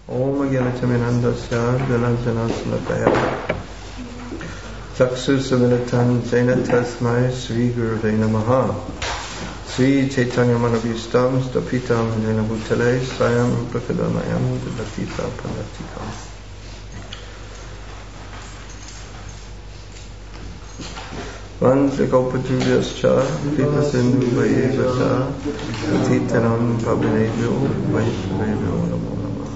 Om Gyanachaminandasya Janajanasalakaya Chaksusavinitan Jena Tasmai Sri Gurave Namaha Sri Chaitanya Manabhistam Stapitam Jena Bhutale Sayam Prakadanayam Dadakita Panatikam. Vanjakopajubhyascha Pipasindhu Vayevacha Patitanam Pavanebhyo Vaishnavebhyo Namo Namah.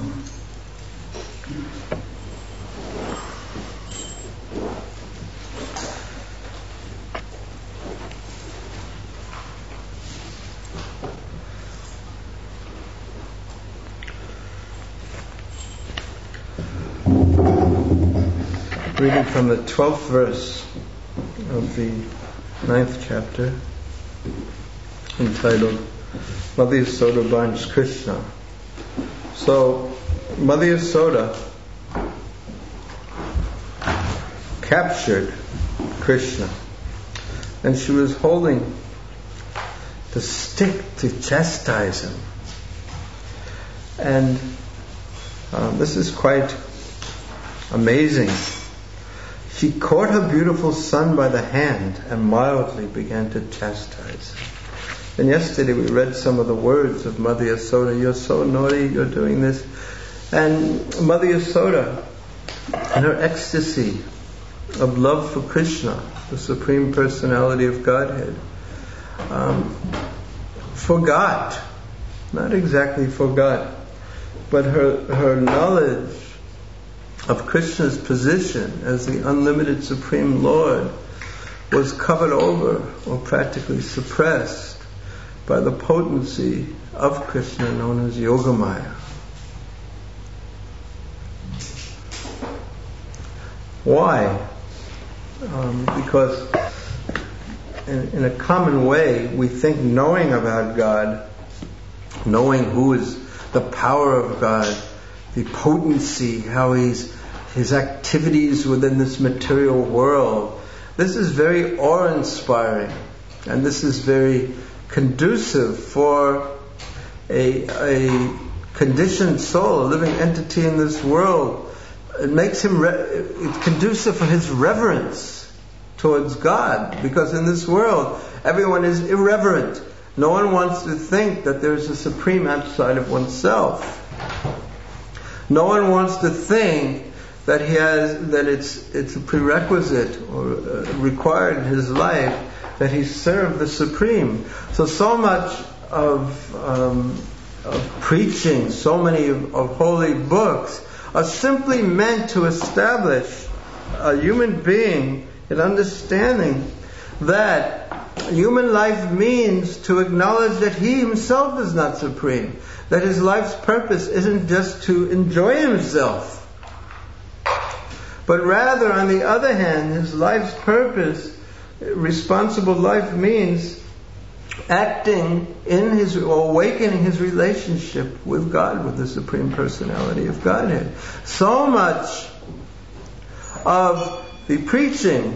Reading from the 12th verse of the 9th chapter, entitled Mother Yasoda binds Krishna. So, Mother Yasoda captured Krishna, and she was holding the stick to chastise him. And this is quite amazing. She caught her beautiful son by the hand and mildly began to chastise him. And yesterday we read some of the words of Mother Yasoda. You're so naughty, you're doing this. And Mother Yasoda, in her ecstasy of love for Krishna, the Supreme Personality of Godhead, forgot, not exactly forgot, but her knowledge of Krishna's position as the unlimited Supreme Lord was covered over or practically suppressed by the potency of Krishna known as Yogamaya. Why? Because in a common way we think knowing about God, knowing who is the power of God, the potency, how his activities within this material world, this is very awe-inspiring, and this is very conducive for a conditioned soul, a living entity in this world. It makes him it's conducive for his reverence towards God, because in this world everyone is irreverent. No one wants to think that there is a supreme outside of oneself. No one wants to think that it's a prerequisite or required in his life that he serve the Supreme. So much of preaching, so many of holy books are simply meant to establish a human being in understanding that human life means to acknowledge that he himself is not supreme, that his life's purpose isn't just to enjoy himself, but rather, on the other hand, his life's purpose, responsible life, means acting in his, or awakening his relationship with God, with the Supreme Personality of Godhead. So much of the preaching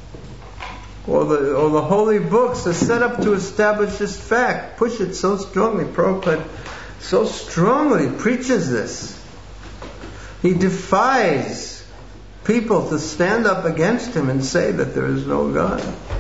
or the holy books are set up to establish this fact, push it so strongly. Prabhupada so strongly preaches this. He defies people to stand up against him and say that there is no God.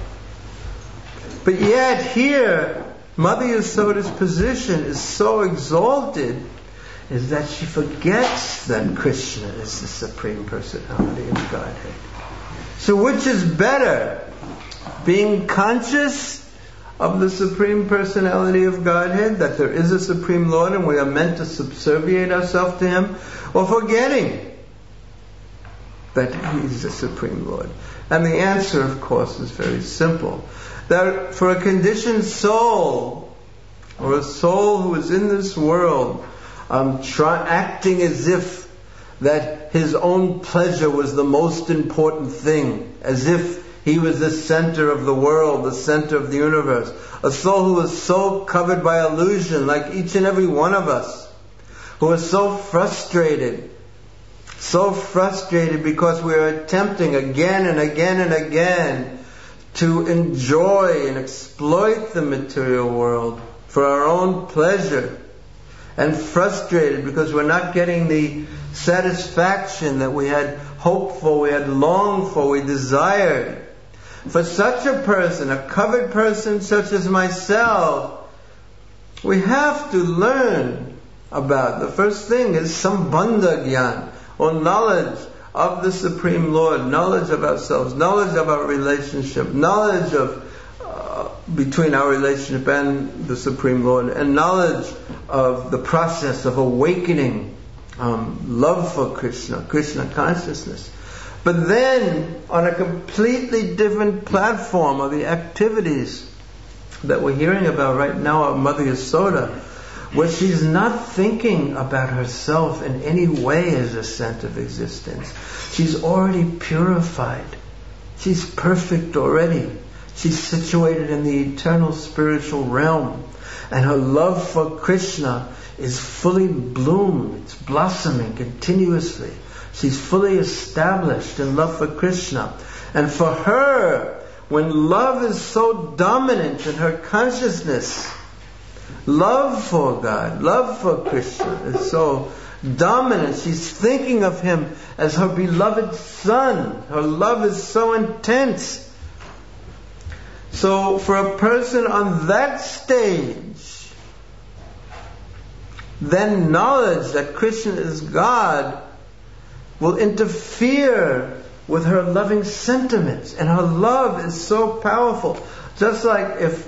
But yet here, Mother Yasoda's position is so exalted, is that she forgets that Krishna is the Supreme Personality of Godhead. So which is better? Being conscious of the Supreme Personality of Godhead, that there is a Supreme Lord and we are meant to subserviate ourselves to Him, or forgetting that He is the Supreme Lord? And the answer, of course, is very simple. That for a conditioned soul, or a soul who is in this world, acting as if that his own pleasure was the most important thing, as if he was the center of the world, the center of the universe. A soul who was so covered by illusion, like each and every one of us, who is so frustrated because we are attempting again and again and again to enjoy and exploit the material world for our own pleasure, and frustrated because we're not getting the satisfaction that we had hoped for, we had longed for, we desired. For such a person, a covered person such as myself, we have to learn about. The first thing is Sambandha Gyan, or knowledge of the Supreme Lord, knowledge of ourselves, knowledge of our relationship, knowledge of between our relationship and the Supreme Lord, and knowledge of the process of awakening love for Krishna, Krishna consciousness. But then, on a completely different platform of the activities that we're hearing about right now of Mother Yasoda, where she's not thinking about herself in any way as a center of existence. She's already purified. She's perfect already. She's situated in the eternal spiritual realm. And her love for Krishna is fully bloomed. It's blossoming continuously. She's fully established in love for Krishna. And for her, when love is so dominant in her consciousness, love for God, love for Krishna is so dominant. She's thinking of Him as her beloved Son. Her love is so intense. So for a person on that stage, then knowledge that Krishna is God will interfere with her loving sentiments, and her love is so powerful. Just like if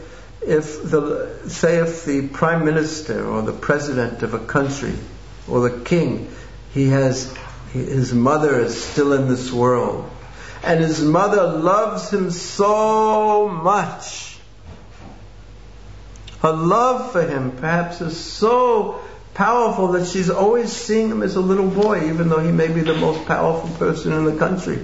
the Prime Minister or the President of a country or the King, his mother is still in this world, and his mother loves him so much. Her love for him perhaps is so powerful that she's always seeing him as a little boy, even though he may be the most powerful person in the country.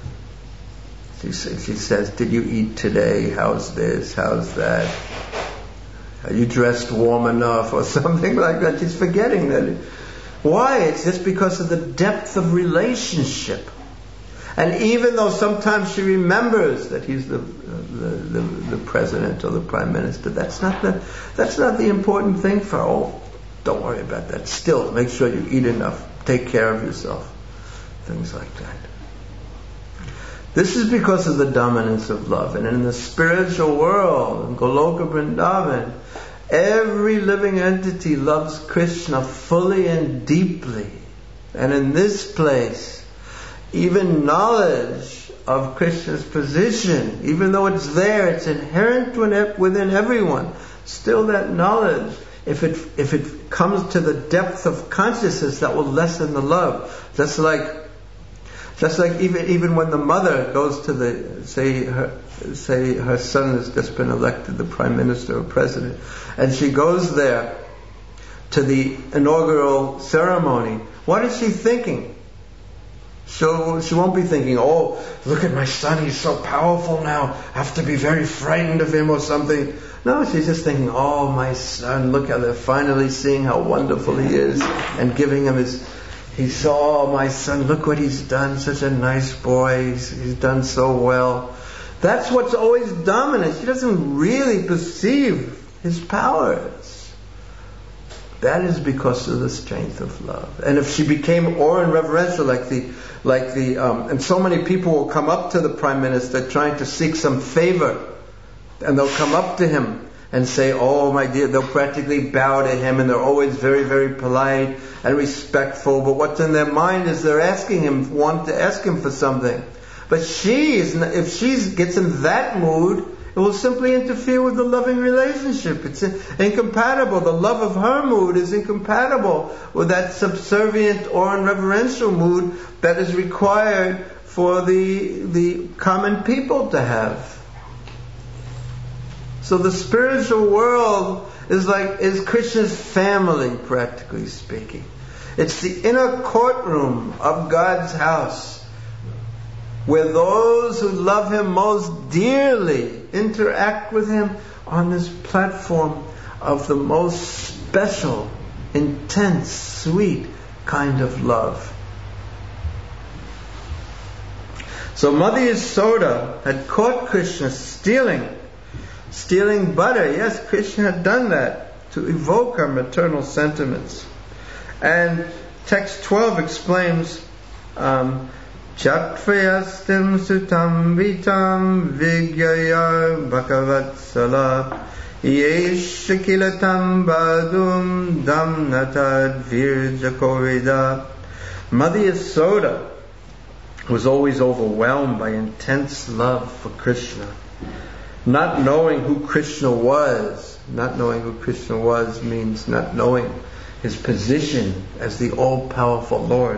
She says, "Did you eat today? How's this? How's that? Are you dressed warm enough?" Or something like that. She's forgetting that. Why? It's just because of the depth of relationship. And even though sometimes she remembers that he's the president or the prime minister, that's not the important thing for her. Oh, don't worry about that. Still, make sure you eat enough. Take care of yourself. Things like that. This is because of the dominance of love. And in the spiritual world, in Goloka Vrindavan, every living entity loves Krishna fully and deeply. And in this place, even knowledge of Krishna's position, even though it's there, it's inherent within everyone, still that knowledge, if it comes to the depth of consciousness, that will lessen the love. Just like even when the mother goes to say her son has just been elected the prime minister or president, and she goes there to the inaugural ceremony, what is she thinking? She won't be thinking, "Oh, look at my son, he's so powerful now, I have to be very frightened of him," or something. No, she's just thinking, "Oh, my son, look how they're finally seeing how wonderful he is," and giving him "Oh, my son, look what he's done, such a nice boy, he's done so well." That's what's always dominant. She doesn't really perceive his powers. That is because of the strength of love. And if she became awe and reverential, and so many people will come up to the Prime Minister trying to seek some favor, and they'll come up to him and say, "Oh, my dear," they'll practically bow to him, and they're always very, very polite and respectful, but what's in their mind is they're want to ask him for something. But if she gets in that mood, it will simply interfere with the loving relationship. It's incompatible. The love of her mood is incompatible with that subservient or reverential mood that is required for the common people to have. So the spiritual world is Krishna's family, practically speaking. It's the inner courtroom of God's house, where those who love Him most dearly interact with Him on this platform of the most special, intense, sweet kind of love. So Mother Yasoda had caught Krishna stealing butter. Yes, Krishna had done that. to evoke our maternal sentiments. And text 12 explains, Chatvayastim sutam vitam vigyaya bhagavatsala yeshakilatam badum damnatad virjakovida. Mother Yasoda was always overwhelmed by intense love for Krishna. Not knowing who Krishna was means not knowing his position as the all-powerful Lord.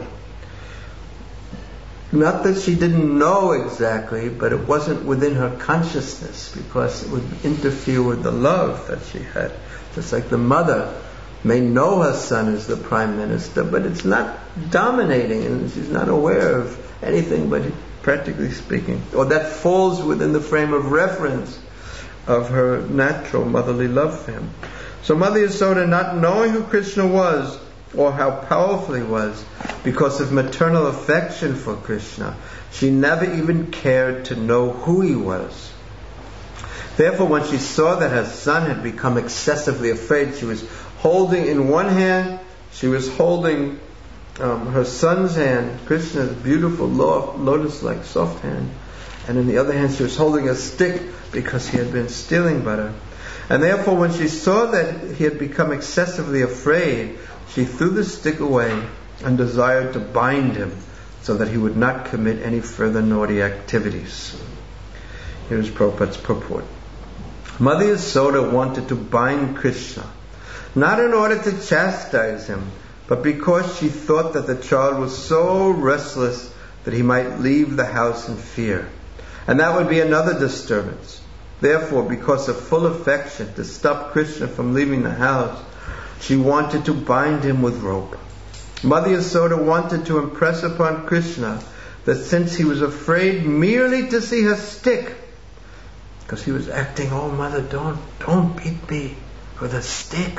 Not that she didn't know exactly, but it wasn't within her consciousness because it would interfere with the love that she had. Just like the mother may know her son is the prime minister, but it's not dominating and she's not aware of anything but practically speaking. Or that falls within the frame of reference of her natural motherly love for him. So Mother Yasoda, not knowing who Krishna was or how powerful he was, because of maternal affection for Krishna, she never even cared to know who he was. Therefore, when she saw that her son had become excessively afraid, she was holding in one hand, she was holding her son's hand, Krishna's beautiful lotus-like soft hand, and in the other hand she was holding a stick because he had been stealing butter. And therefore, when she saw that he had become excessively afraid, she threw the stick away and desired to bind him so that he would not commit any further naughty activities. Here's Prabhupada's purport. Mother Yasoda wanted to bind Krishna, not in order to chastise him, but because she thought that the child was so restless that he might leave the house in fear. And that would be another disturbance. Therefore, because of full affection, to stop Krishna from leaving the house, she wanted to bind him with rope. Mother Yasoda wanted to impress upon Krishna that since he was afraid merely to see her stick, because he was acting, oh mother, don't beat me with a stick.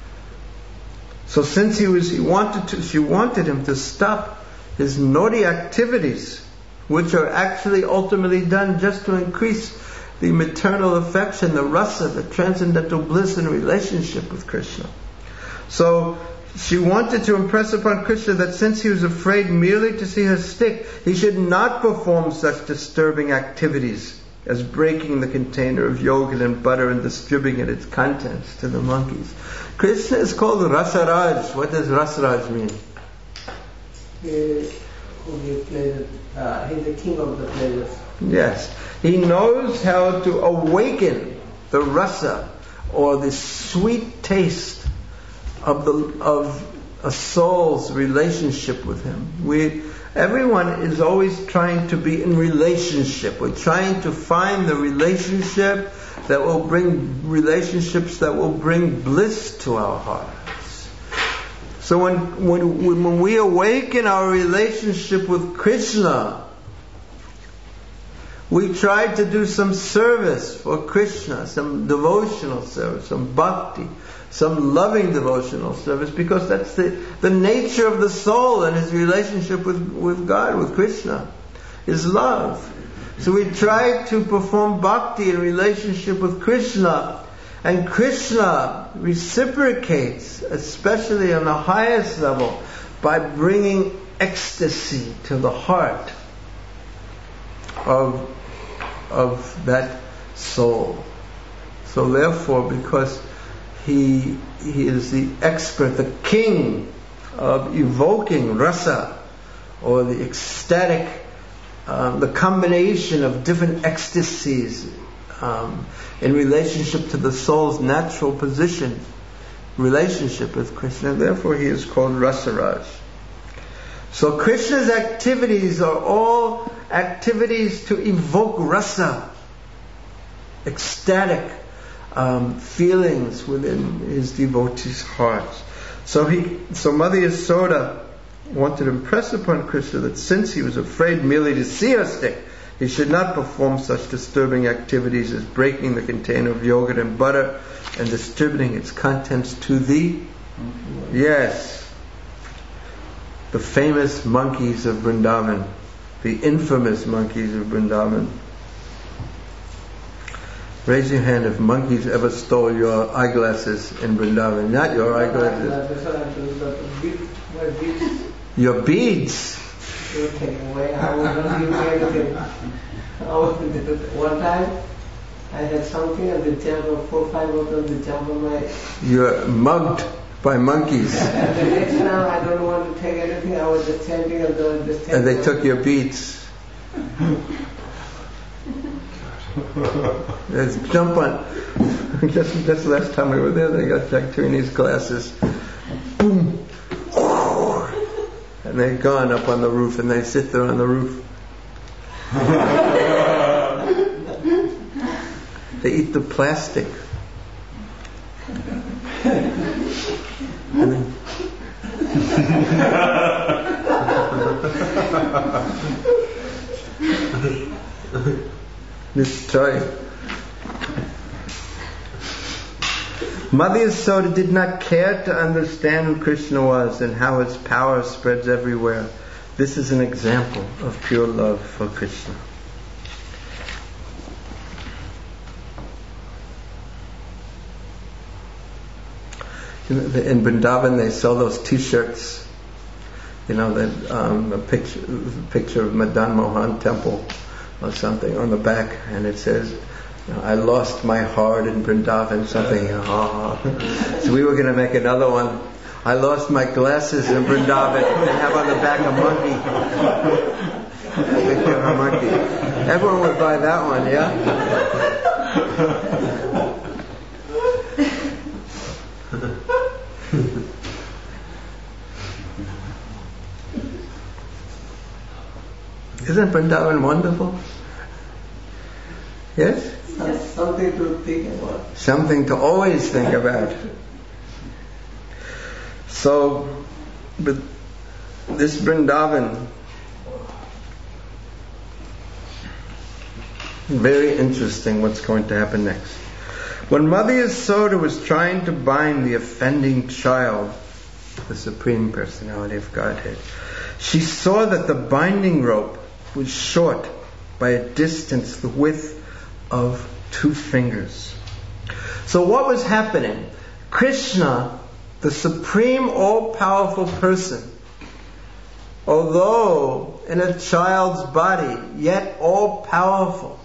So since she wanted him to stop his naughty activities, which are actually ultimately done just to increase the maternal affection, the rasa, the transcendental bliss in relationship with Krishna. So she wanted to impress upon Krishna that since he was afraid merely to see her stick, he should not perform such disturbing activities as breaking the container of yogurt and butter and distributing its contents to the monkeys. Krishna is called Rasaraj. What does Rasaraj mean? He's the king of the pleasures. Yes. He knows how to awaken the rasa, or the sweet taste of a soul's relationship with him. Everyone is always trying to be in relationship. We're trying to find the relationships that will bring bliss to our hearts. So when we awaken our relationship with Krishna, we try to do some service for Krishna, some devotional service, some bhakti, some loving devotional service, because that's the nature of the soul and his relationship with God, with Krishna, is love. So we try to perform bhakti in relationship with Krishna, and Krishna reciprocates, especially on the highest level, by bringing ecstasy to the heart of that soul. So therefore, because he is the expert, the king of evoking rasa, or the ecstatic, the combination of different ecstasies in relationship to the soul's natural position, relationship with Krishna. Therefore he is called Rasaraj. So Krishna's activities are all activities to evoke rasa, ecstatic feelings within his devotees' hearts. So Mother Yasoda wanted to impress upon Krishna that since he was afraid merely to see her stick, he should not perform such disturbing activities as breaking the container of yogurt and butter and distributing its contents to the famous monkeys of Vrindavan, the infamous monkeys of Vrindavan. Raise your hand if monkeys ever stole your eyeglasses in Vrindavan. Not your eyeglasses. My beads. Your beads? They were taken away. I was not using anything. One time, I had something and the jam, 4 or 5 of them, the jam on my... You're mugged by monkeys. And the next time, I don't want to take anything. I was just chanting and they took your beads. Let's jump on. Just last time we were there, they got Jack Trini's glasses. Boom. And they're gone up on the roof, and they sit there on the roof. They eat the plastic. And then destroy. Mother Yasoda did not care to understand who Krishna was and how his power spreads everywhere. This is an example of pure love for Krishna. In Vrindavan, they sell those T-shirts. You know, that a picture of Madan Mohan temple or something on the back, and it says, "I lost my heart in Vrindavan," something. So we were going to make another one. "I lost my glasses in Vrindavan," and have on the back a monkey. A picture of a monkey. Everyone would buy that one, yeah? Isn't Vrindavan wonderful? Yes? Something to think about. Something to always think about. So, but this Vrindavan, very interesting what's going to happen next. When Mother Yasoda was trying to bind the offending child, the Supreme Personality of Godhead, she saw that the binding rope was short by a distance the width of 2 fingers. So what was happening? Krishna, the Supreme All-Powerful Person, although in a child's body, yet all-powerful,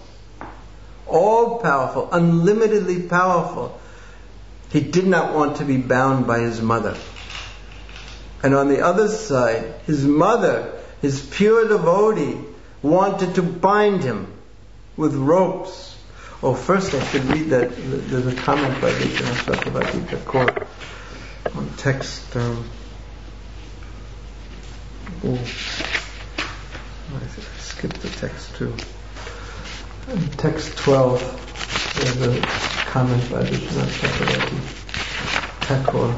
unlimitedly powerful, he did not want to be bound by his mother. And on the other side, his mother, his pure devotee, wanted to bind him with ropes. Oh, first I should read that. There's a comment by Vishwanath Chakravarti Thakur on text. I skipped the text too. In text 12, there's a comment by Vishwanath Chakravarti Thakur.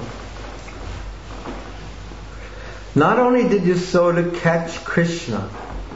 Not only did Yasoda catch Krishna,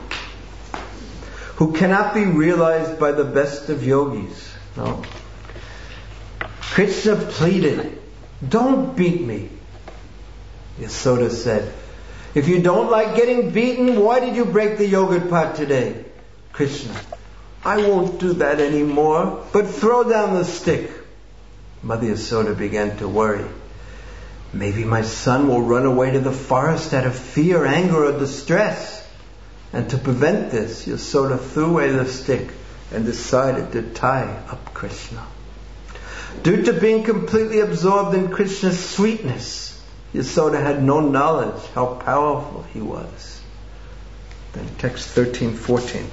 who cannot be realized by the best of yogis. No. Krishna pleaded, "Don't beat me." Yasoda said, "If you don't like getting beaten, why did you break the yogurt pot today?" Krishna, "I won't do that anymore, but throw down the stick." Mother Yasoda began to worry. Maybe my son will run away to the forest out of fear, anger, or distress. And to prevent this, Yasoda threw away the stick and decided to tie up Krishna. Due to being completely absorbed in Krishna's sweetness, Yasoda had no knowledge how powerful he was. Then text 13-14.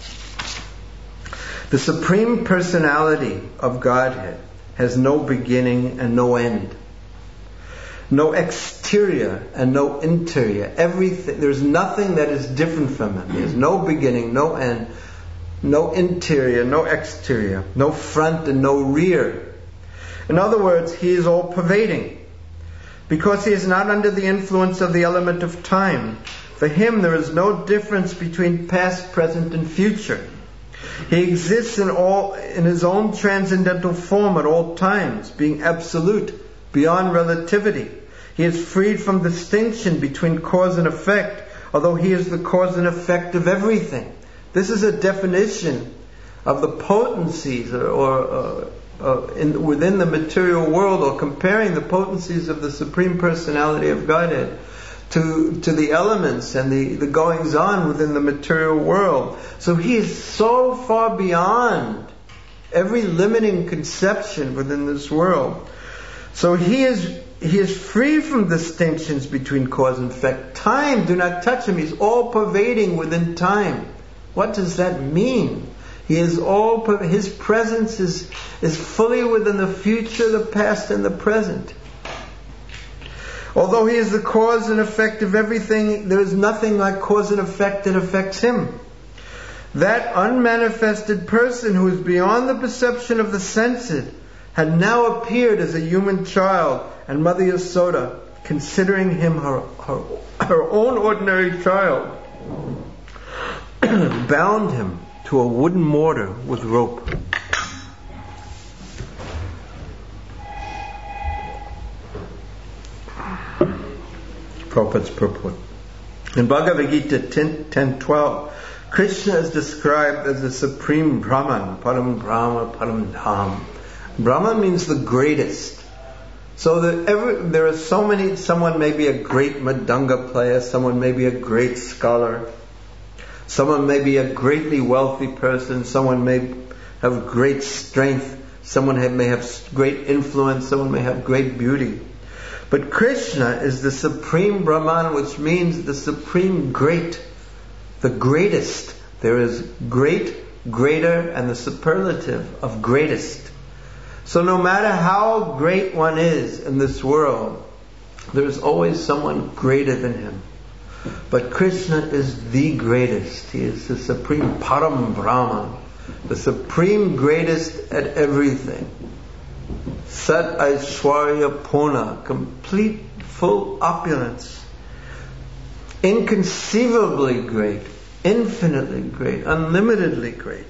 The Supreme Personality of Godhead has no beginning and no end. No exterior and no interior. Everything, there's nothing that is different from him. There's no beginning, no end, no interior, no exterior, no front and no rear. In other words, he is all pervading. Because he is not under the influence of the element of time, for him there is no difference between past, present, and future. He exists in his own transcendental form at all times, being absolute, beyond relativity. He is freed from distinction between cause and effect, although he is the cause and effect of everything. This is a definition of the potencies within the material world, or comparing the potencies of the Supreme Personality of Godhead to the elements and the goings on within the material world. So he is so far beyond every limiting conception within this world. So he is free from distinctions between cause and effect. Time do not touch him. He's all pervading within time. What does that mean? He is his presence is fully within the future, the past, and the present. Although he is the cause and effect of everything, there is nothing like cause and effect that affects him. That unmanifested person who is beyond the perception of the senses had now appeared as a human child, and Mother Yasoda, considering him her own ordinary child, bound him to a wooden mortar with rope. Prabhupada's purport. In Bhagavad Gita 10:12, Krishna is described as the supreme Brahman, Param Brahma, Param Dham. Brahman means the greatest. So there are so many. Someone may be a great Madanga player, someone may be a great scholar, someone may be a greatly wealthy person, someone may have great strength, someone may have great influence, someone may have great beauty. But Krishna is the supreme Brahman, which means the supreme great, the greatest. There is great, greater, and the superlative of greatest. So no matter how great one is in this world, there is always someone greater than him. But Krishna is the greatest. He is the supreme Param Brahman, the supreme greatest at everything. Sat Aishwarya Purna, complete, full opulence. Inconceivably great, infinitely great, unlimitedly great.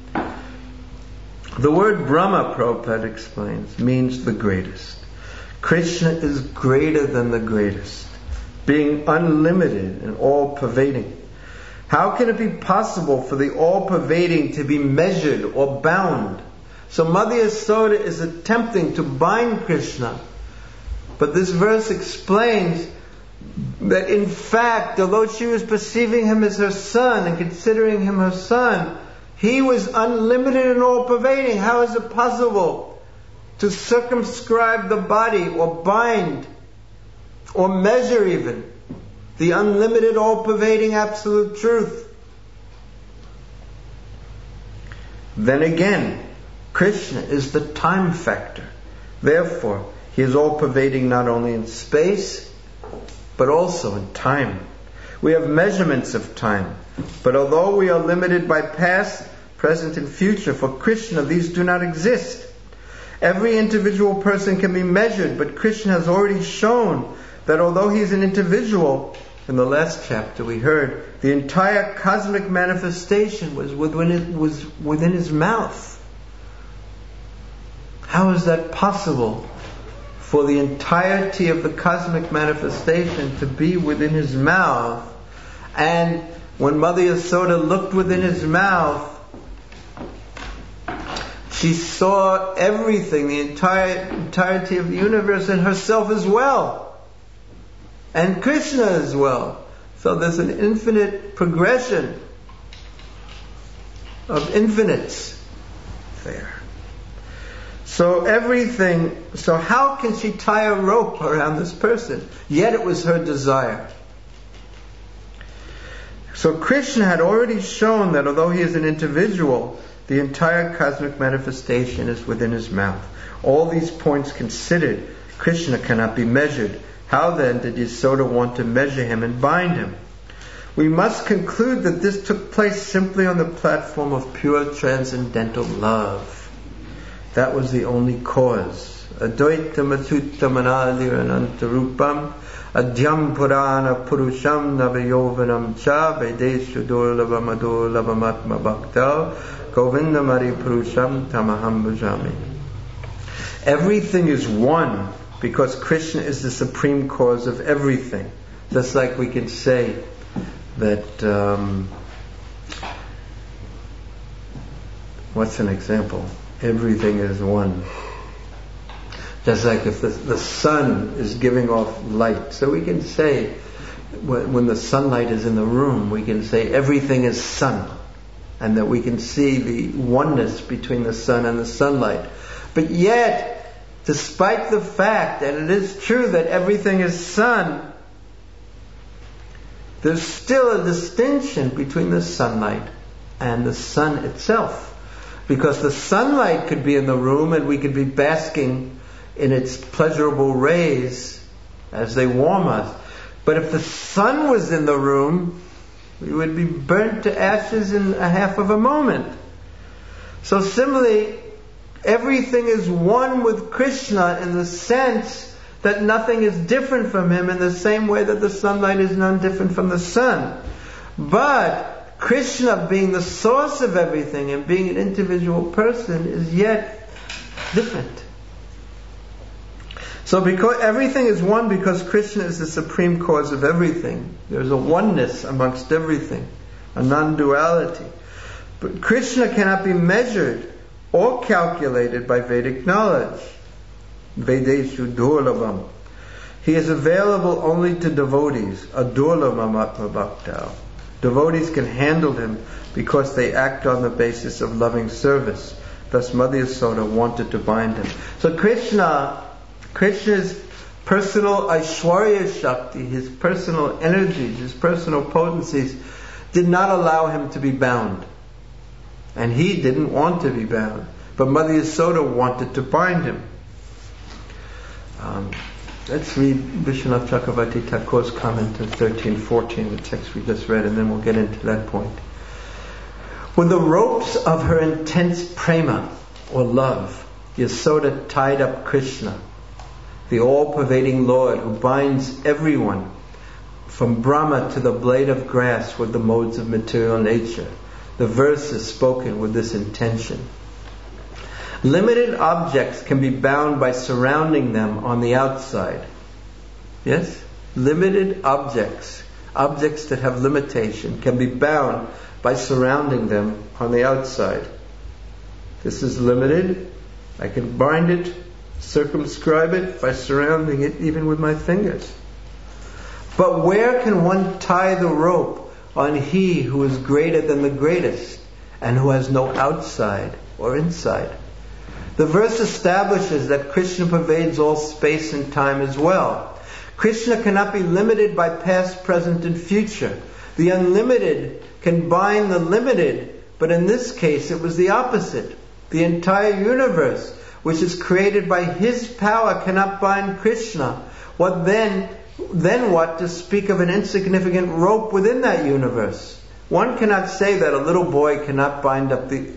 The word Brahma, Prabhupada explains, means the greatest. Krishna is greater than the greatest, being unlimited and all-pervading. How can it be possible for the all-pervading to be measured or bound? So Mother Yasoda is attempting to bind Krishna. But this verse explains that in fact, although she was perceiving him as her son and considering him her son, he was unlimited and all-pervading. How is it possible to circumscribe the body or bind or measure even the unlimited, all-pervading absolute truth? Then again, Krishna is the time factor. Therefore, he is all-pervading not only in space, but also in time. We have measurements of time, but although we are limited by past, present, and future, for Krishna these do not exist. Every individual person can be measured, but Krishna has already shown that although he is an individual, in the last chapter we heard, the entire cosmic manifestation was within his mouth. How is that possible for the entirety of the cosmic manifestation to be within his mouth? And when Mother Yasoda looked within his mouth, she saw everything, the entirety of the universe, and herself as well, and Krishna as well. So there's an infinite progression of infinites there. So how can she tie a rope around this person? Yet it was her desire. So Krishna had already shown that although he is an individual, the entire cosmic manifestation is within his mouth. All these points considered, Krishna cannot be measured. How then did Yasoda want to measure him and bind him? We must conclude that this took place simply on the platform of pure transcendental love. That was the only cause. Advaitam Achyutam Anadir Anantarupam Adhyam Purana Purusham Navayovanam Cha Vedeshu Durlabam Adurlabamatma Bhakta Govindamari Purusham Tamaham Bhajami. Everything is one because Krishna is the supreme cause of everything. Just like we can say that What's an example? Everything is one. Just like if the sun is giving off light. So we can say, when the sunlight is in the room, we can say everything is sun. And that we can see the oneness between the sun and the sunlight. But yet, despite the fact that it is true that everything is sun, there's still a distinction between the sunlight and the sun itself. Because the sunlight could be in the room and we could be basking in its pleasurable rays as they warm us. But if the sun was in the room, we would be burnt to ashes in a half of a moment. So similarly, everything is one with Krishna in the sense that nothing is different from him, in the same way that the sunlight is none different from the sun. But Krishna, being the source of everything and being an individual person, is yet different. So because everything is one, because Krishna is the supreme cause of everything, there's a oneness amongst everything, a non-duality. But Krishna cannot be measured or calculated by Vedic knowledge. Vedeshu durlabham. He is available only to devotees. Adurlabham atma bhaktao. Devotees can handle him because they act on the basis of loving service. Thus Mother Yasoda wanted to bind him. So Krishna's personal Aishwarya Shakti, his personal energies, his personal potencies, did not allow him to be bound. And he didn't want to be bound. But Mother Yasoda wanted to bind him. Let's read Vishwanath Chakravarti Thakur's comment to 13:14, the text we just read, and then we'll get into that point. With the ropes of her intense prema, or love, Yasoda tied up Krishna, the all-pervading Lord who binds everyone, from Brahma to the blade of grass, with the modes of material nature. The verse is spoken with this intention. Limited objects can be bound by surrounding them on the outside. Yes? Limited objects that have limitation, can be bound by surrounding them on the outside. This is limited. I can bind it, circumscribe it by surrounding it even with my fingers. But where can one tie the rope on he who is greater than the greatest and who has no outside or inside? The verse establishes that Krishna pervades all space and time as well. Krishna cannot be limited by past, present, and future. The unlimited can bind the limited, but in this case it was the opposite. The entire universe, which is created by his power, cannot bind Krishna. What then what to speak of an insignificant rope within that universe? One cannot say that a little boy cannot bind up the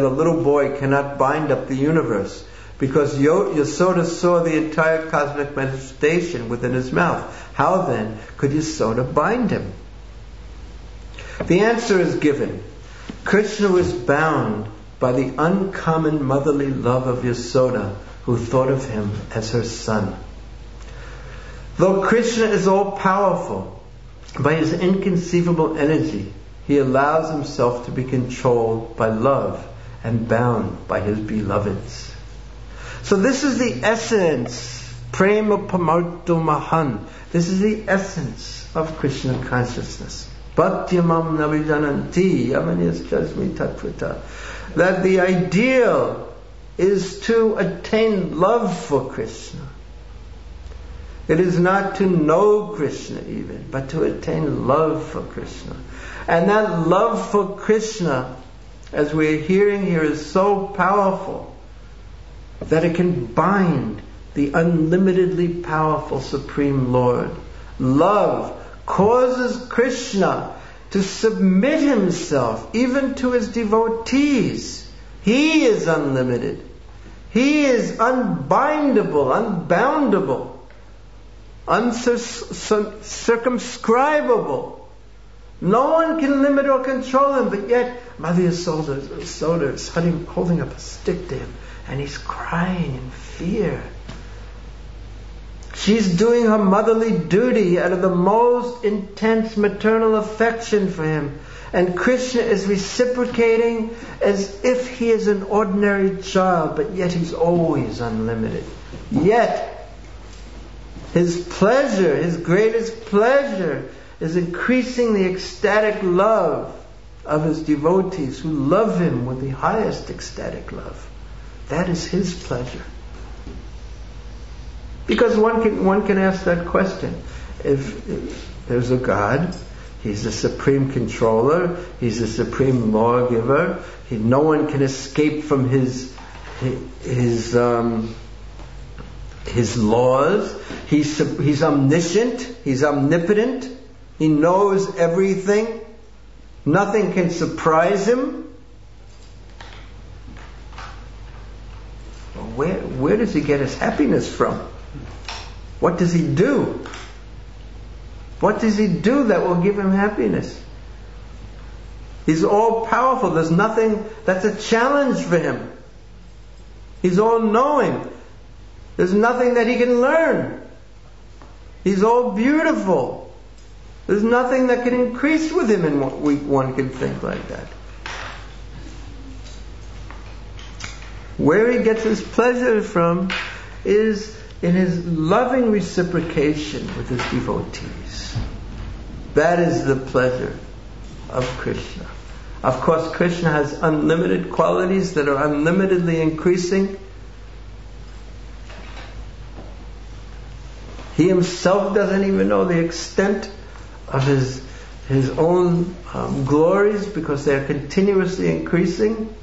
universe, because Yasoda saw the entire cosmic manifestation within his mouth. How then could Yasoda bind him? The answer is given. Krishna was bound by the uncommon motherly love of Yasoda, who thought of him as her son. Though Krishna is all-powerful, by his inconceivable energy, he allows himself to be controlled by love and bound by his beloveds. So this is the essence, prema pamarto mahan. This is the essence of Krishna consciousness. Bhaktyamam navijananti yamanyas jasmi tatvata. That the ideal is to attain love for Krishna. It is not to know Krishna even, but to attain love for Krishna. And that love for Krishna, as we're hearing here, is so powerful that it can bind the unlimitedly powerful Supreme Lord. Love causes Krishna to submit himself even to his devotees. He is unlimited. He is unbindable, unboundable, uncircumscribable. No one can limit or control him, but yet Mother Yasoda is holding up a stick to him, and he's crying in fear. She's doing her motherly duty out of the most intense maternal affection for him. And Krishna is reciprocating as if he is an ordinary child, but yet he's always unlimited. Yet, his pleasure, his greatest pleasure, is increasing the ecstatic love of his devotees who love him with the highest ecstatic love. That is his pleasure. Because one can ask that question. If there's a God, he's the supreme controller, he's the supreme lawgiver, no one can escape from his laws, he's omniscient, he's omnipotent, he knows everything, nothing can surprise him. Where does he get his happiness from? What does he do? What does he do that will give him happiness? He's all powerful. There's nothing that's a challenge for him. He's all knowing. There's nothing that he can learn. He's all beautiful. There's nothing that can increase with him in one can think like that. Where he gets his pleasure from is in his loving reciprocation with his devotees. That is the pleasure of Krishna. Of course, Krishna has unlimited qualities that are unlimitedly increasing. He himself doesn't even know the extent of his own glories, because they are continuously increasing.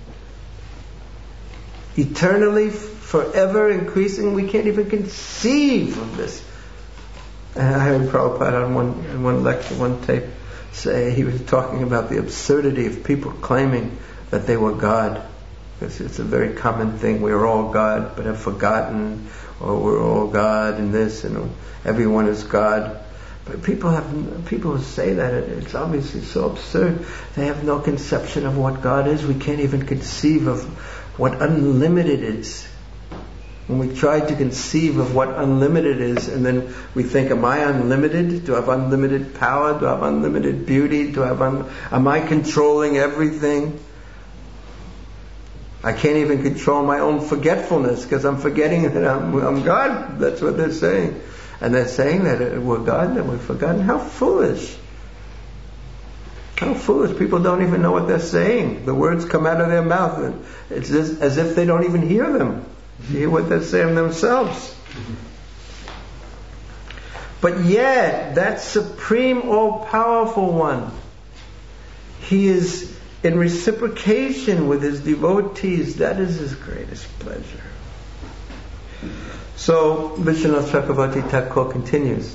Eternally, forever increasing. We can't even conceive of this. And I heard Prabhupada in one lecture, one tape, say, he was talking about the absurdity of people claiming that they were God. Because it's a very common thing. We're all God, but have forgotten, or we're all God in this, and everyone is God. But people who say that, it's obviously so absurd. They have no conception of what God is. We can't even conceive of what unlimited is. When we try to conceive of what unlimited is, and then we think, am I unlimited? Do I have unlimited power? Do I have unlimited beauty? Am I controlling everything? I can't even control my own forgetfulness, because I'm forgetting that I'm God. That's what they're saying. And they're saying that we're God and we've forgotten. How foolish. How foolish. People don't even know what they're saying. The words come out of their mouth, and it's as if they don't even hear them. You hear what they're saying themselves. But yet, that supreme, all-powerful one, he is in reciprocation with his devotees. That is his greatest pleasure. So, Vishwanath Chakravarti Thakur continues.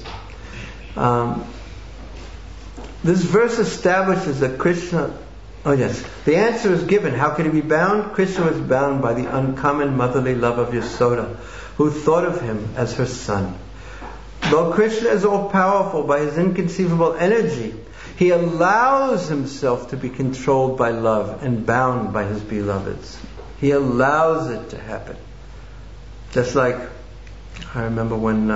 This verse establishes that Krishna... Oh yes, the answer is given. How could he be bound? Krishna was bound by the uncommon motherly love of Yasoda, who thought of him as her son. Though Krishna is all-powerful by his inconceivable energy, he allows himself to be controlled by love and bound by his beloveds. He allows it to happen. Just like, I remember when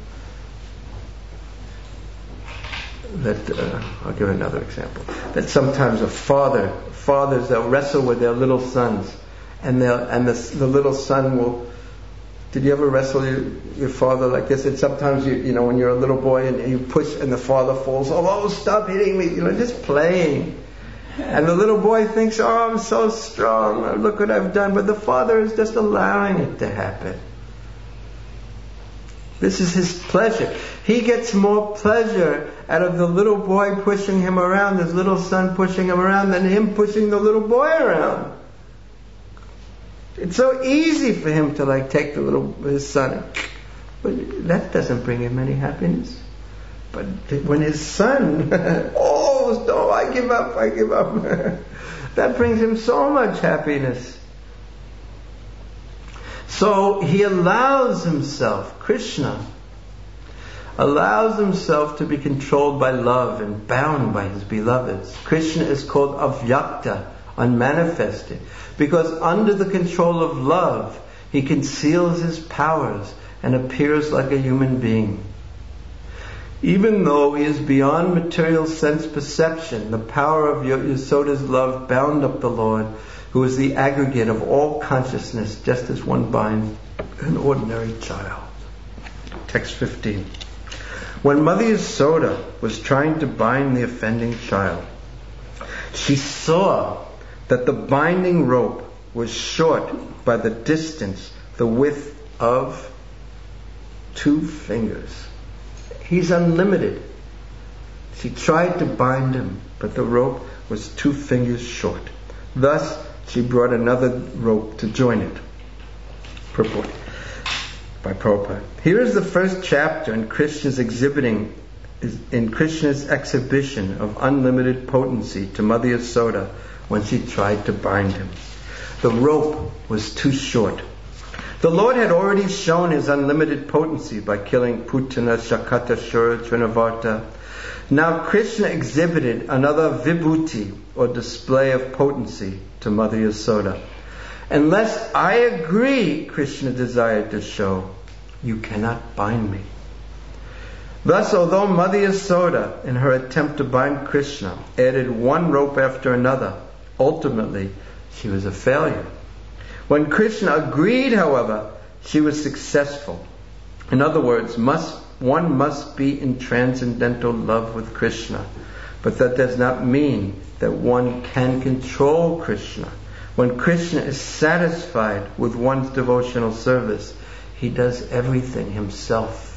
I'll give another example. That sometimes fathers, they'll wrestle with their little sons, and the little son will. Did you ever wrestle your father like this? And sometimes you know when you're a little boy and you push and the father falls. Oh, stop hitting me! Just playing. And the little boy thinks, oh, I'm so strong. Look what I've done. But the father is just allowing it to happen. This is his pleasure. He gets more pleasure out of the little boy pushing him around, his little son pushing him around, than him pushing the little boy around. It's so easy for him to take his son, but that doesn't bring him any happiness. But when his son, no, I give up, that brings him so much happiness. So he allows himself, Krishna, allows himself to be controlled by love and bound by his beloveds. Krishna is called Avyakta, unmanifested, because under the control of love, he conceals his powers and appears like a human being. Even though he is beyond material sense perception, the power of Yasoda's love bound up the Lord, who is the aggregate of all consciousness, just as one binds an ordinary child. Text 15. When Mother Yasoda was trying to bind the offending child, she saw that the binding rope was short by the distance, the width of 2 fingers. He's unlimited. She tried to bind him, but the rope was 2 fingers short. Thus, she brought another rope to join it. Purport by Prabhupada. Here is the first chapter in Krishna's exhibition of unlimited potency to Mother Yasoda when she tried to bind him. The rope was too short. The Lord had already shown his unlimited potency by killing Putana, Shakata, Shura, Trinavarta. Now Krishna exhibited another vibhuti, or display of potency, to Mother Yasoda. Unless I agree, Krishna desired to show, you cannot bind me. Thus, although Mother Yasoda, in her attempt to bind Krishna, added one rope after another, ultimately she was a failure. When Krishna agreed, however, she was successful. In other words, one must be in transcendental love with Krishna. But that does not mean that one can control Krishna. When Krishna is satisfied with one's devotional service, he does everything himself.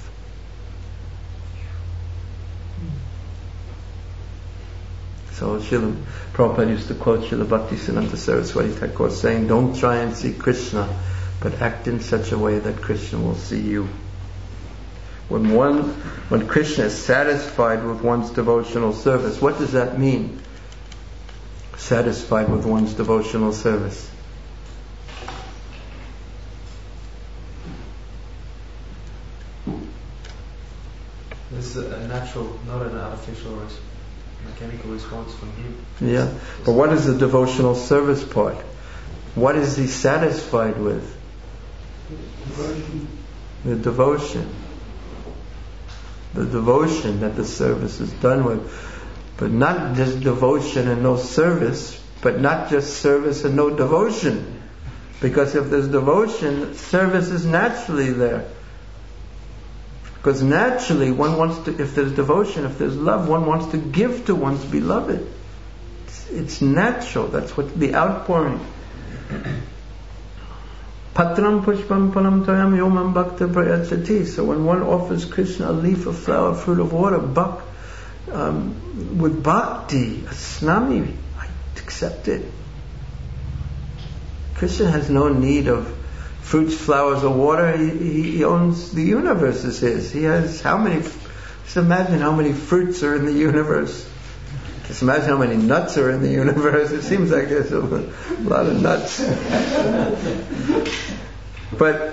So Srila Prabhupada used to quote Srila Bhaktisiddhanta Saraswati Thakur saying, don't try and see Krishna, but act in such a way that Krishna will see you. When Krishna is satisfied with one's devotional service, what does that mean? Satisfied with one's devotional service. This is a natural, not an artificial mechanical response from him. Yeah, but what is the devotional service part? What is he satisfied with? The devotion. The devotion that the service is done with. But not just devotion and no service, but not just service and no devotion. Because if there's devotion, service is naturally there. Because naturally one wants to, if there's devotion, if there's love, one wants to give to one's beloved. It's natural. That's what the outpouring. Patram pushpam palam toyam yomam bhakta prayachati. So when one offers Krishna a leaf, a flower, fruit of water, with bhakti, a snami, I accept it. Krishna has no need of fruits, flowers, or water. He owns the universe as his. He has how many? Just imagine how many fruits are in the universe. Just imagine how many nuts are in the universe. It seems like there's a lot of nuts. But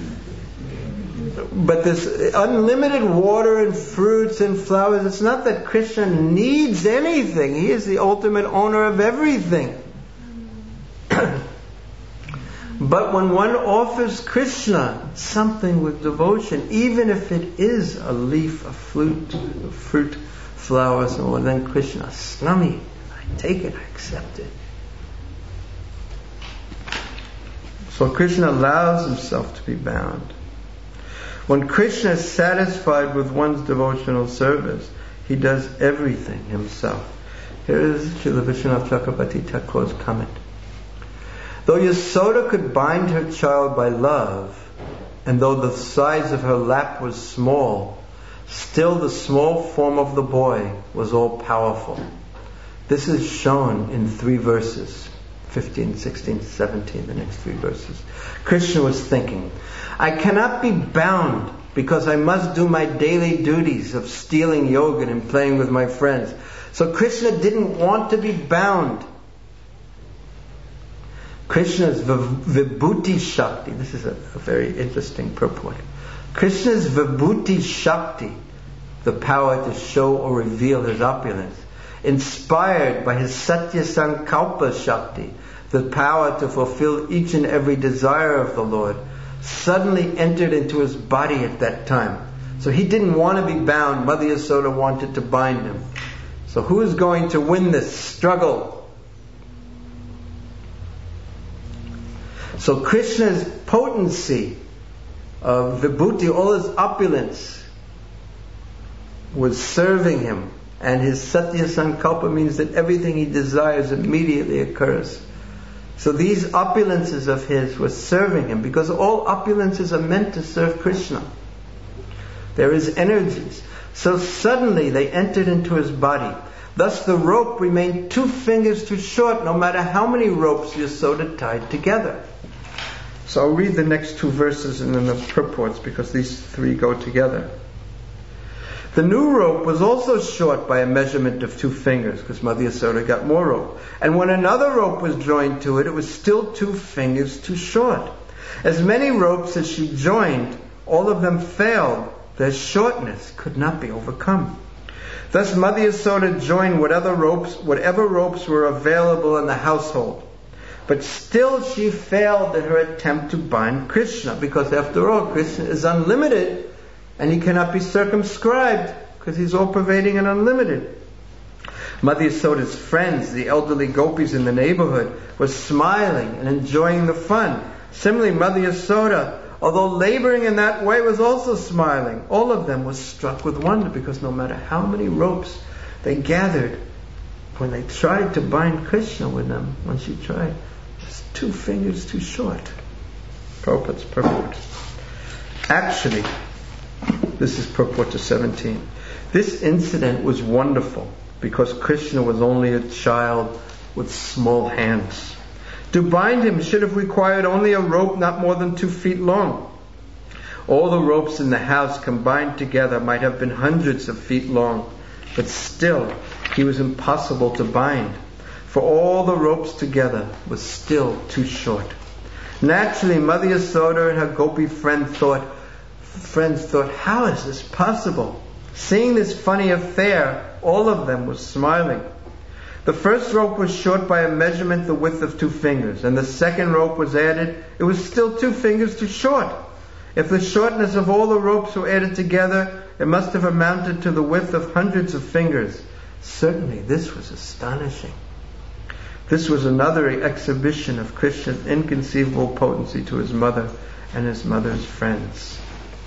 this unlimited water and fruits and flowers, it's not that Krishna needs anything. He is the ultimate owner of everything. But when one offers Krishna something with devotion, even if it is a leaf, a fruit, flowers, or then Krishna, snami, I take it, I accept it. So Krishna allows himself to be bound. When Krishna is satisfied with one's devotional service, he does everything himself. Here is Srila Vishwanath Chakrabarti Thakur's comment. Though Yasoda could bind her child by love, and though the size of her lap was small, still the small form of the boy was all powerful. This is shown in 3 verses, 15, 16, 17, the next 3 verses. Krishna was thinking, I cannot be bound because I must do my daily duties of stealing yogurt and playing with my friends. So Krishna didn't want to be bound. Krishna's Vibhuti Shakti, this is a very interesting purport. Krishna's Vibhuti Shakti, the power to show or reveal his opulence, inspired by his Satya Sankalpa Shakti, the power to fulfill each and every desire of the Lord, suddenly entered into his body at that time. So he didn't want to be bound. Mother Yasoda wanted to bind him. So who is going to win this struggle? So Krishna's potency of vibhuti, all his opulence, was serving him. And his Satya Sankalpa means that everything he desires immediately occurs. So these opulences of his were serving him, because all opulences are meant to serve Krishna. There is energies. So suddenly they entered into his body. Thus the rope remained 2 fingers too short, no matter how many ropes Yasoda tied together. So I'll read the next 2 verses and then the purports, because these 3 go together. The new rope was also short by a measurement of 2 fingers, because Mother Yasoda got more rope. And when another rope was joined to it, it was still 2 fingers too short. As many ropes as she joined, all of them failed. Their shortness could not be overcome. Thus Mother Yasoda joined whatever ropes were available in the household. But still she failed in her attempt to bind Krishna, because after all, Krishna is unlimited, and he cannot be circumscribed, because he's all-pervading and unlimited. Mother Yasoda's friends, the elderly gopis in the neighborhood, were smiling and enjoying the fun. Similarly, Mother Yasoda, although laboring in that way, was also smiling. All of them were struck with wonder, because no matter how many ropes they gathered, when they tried to bind Krishna with them, when she tried, just 2 fingers too short. Prabhupada's purport. Actually, this is purport to 17. This incident was wonderful, because Krishna was only a child with small hands. To bind him should have required only a rope not more than 2 feet long. All the ropes in the house combined together might have been hundreds of feet long, but still he was impossible to bind, for all the ropes together was still too short. Naturally, Mother Yasoda and her gopi friends thought, how is this possible? Seeing this funny affair, all of them were smiling. The first rope was short by a measurement the width of 2 fingers, and the second rope was added. It was still 2 fingers too short. If the shortness of all the ropes were added together, it must have amounted to the width of hundreds of fingers. Certainly this was astonishing. This was another exhibition of Krishna's inconceivable potency to his mother and his mother's friends.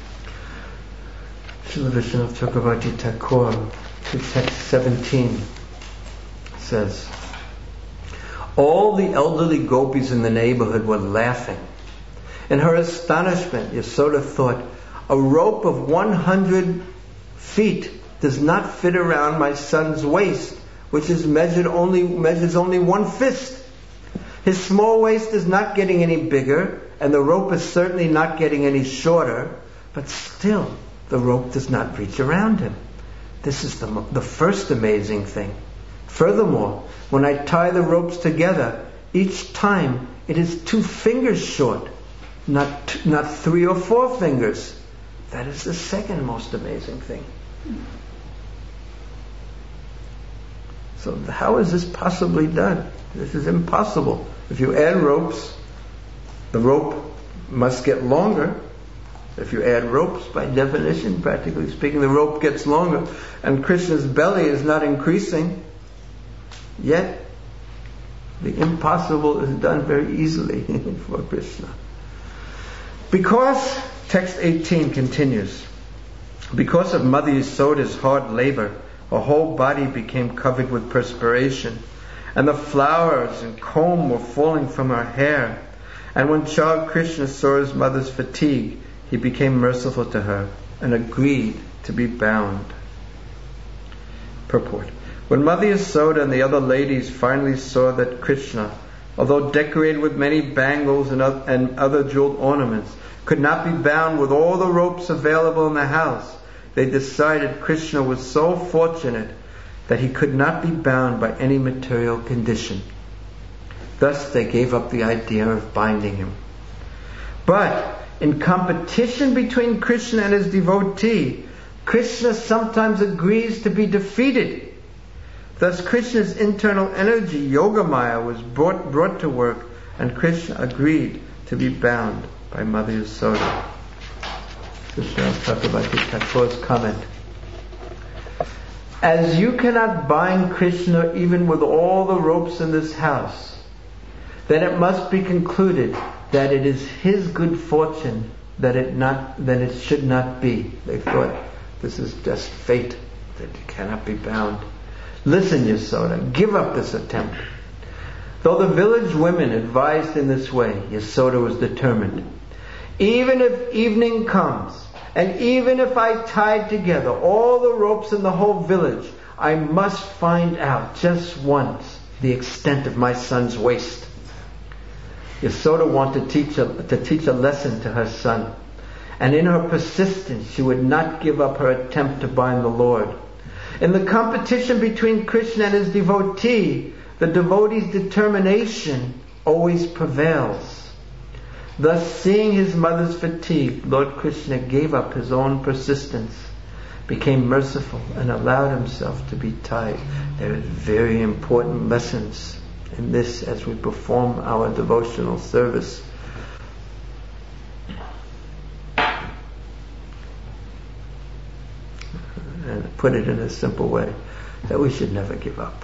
Srila Vishwanath Chakravarti Thakur, to text 17, says, all the elderly gopis in the neighborhood were laughing. In her astonishment, Yasoda thought, a rope of 100 feet does not fit around my son's waist, which is measures only 1 fist. His small waist is not getting any bigger, and the rope is certainly not getting any shorter, but still the rope does not reach around him. This is the first amazing thing. Furthermore, when I tie the ropes together, each time it is 2 fingers short, not 3 or 4 fingers. That is the second most amazing thing. So how is this possibly done? This is impossible. If you add ropes, the rope must get longer. If you add ropes, by definition, practically speaking, the rope gets longer. And Krishna's belly is not increasing. Yet, the impossible is done very easily for Krishna. Because, text 18 continues, because of Mother Yasoda's hard labor, her whole body became covered with perspiration, and the flowers and comb were falling from her hair. And when child Krishna saw his mother's fatigue, he became merciful to her and agreed to be bound. Purport. When Mother Yasoda and the other ladies finally saw that Krishna, although decorated with many bangles and other jeweled ornaments, could not be bound with all the ropes available in the house, they decided Krishna was so fortunate that he could not be bound by any material condition. Thus they gave up the idea of binding him. But in competition between Krishna and his devotee, Krishna sometimes agrees to be defeated. Thus Krishna's internal energy, Yogamaya, was brought to work, and Krishna agreed to be bound. by Mother Yasoda. Vishwanath Chakravarti Thakur's comment. As you cannot bind Krishna even with all the ropes in this house, then it must be concluded that it is his good fortune that it should not be. They thought this is just fate, that you cannot be bound. Listen, Yasoda, give up this attempt. Though the village women advised in this way, Yasoda was determined. Even if evening comes, and even if I tied together all the ropes in the whole village, I must find out just once the extent of my son's waist. Yasoda wanted to teach a lesson to her son, and in her persistence she would not give up her attempt to bind the Lord. In the competition between Krishna and his devotee, the devotee's determination always prevails. Thus, seeing his mother's fatigue, Lord Krishna gave up his own persistence, became merciful, and allowed himself to be tied. There are very important lessons in this as we perform our devotional service. And put it in a simple way, that we should never give up.